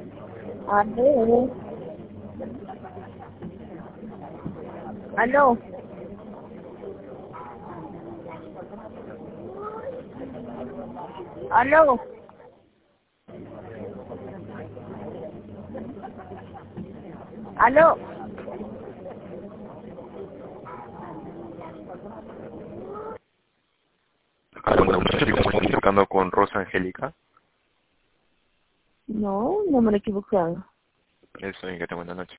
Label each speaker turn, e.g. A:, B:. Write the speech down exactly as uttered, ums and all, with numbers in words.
A: A ver. Aló. Aló. Aló.
B: Aló, buenas noches, estamos comunicando con Rosa Angélica.
A: No, no me he equivocado.
B: Eso, que te buenas noches.